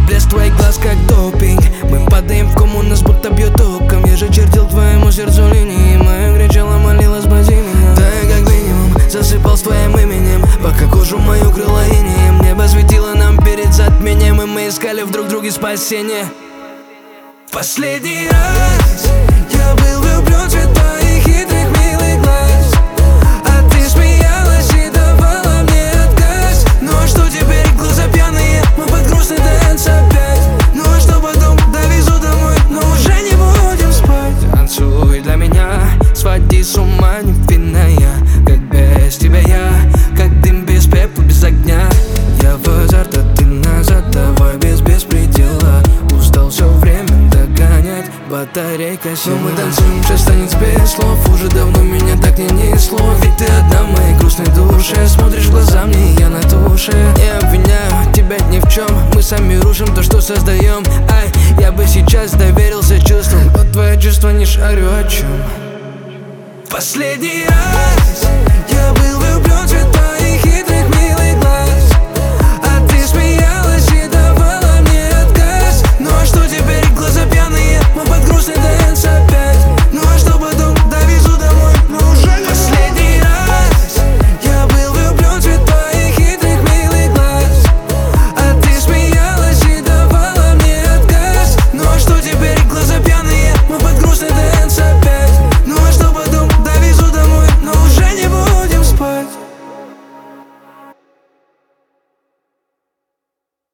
блеск твоих глаз как допинг. Мы падаем в кому, нас будто бьет током. Я же чертил твоему сердцу линии, мое кричала, молилась, спаси меня. Да я как минимум засыпал с твоим именем, пока кожу мою крыла инеем. Небо светило нам перед затмением, и мы искали в друг друге спасение. Последний раз я был влюблен в цвет твоих хитрых милых глаз, а ты смеялась и давала мне отказ. Ну а что теперь, глаза пьяные, мы под грустный дэнс опять. Ну а что потом, довезу домой, но уже не будем спать. Танцуй для меня, своди с ума невинная, как без тебя я, как дым без пепла, без огня. Я в азарт, а ты назад, давай без беспредела. Устал все время догонять, батарейка села. Но мы танцуем, сейчас станет без слов. Уже давно меня так не несло, ведь ты одна в моей грустной душе. Смотришь в глаза мне, я на туше. Не обвиняю тебя ни в чем, мы сами рушим то, что создаем. Ай, я бы сейчас доверился чувствам, вот твои чувства не шарю о чем. Последний раз я был влюблен в цвет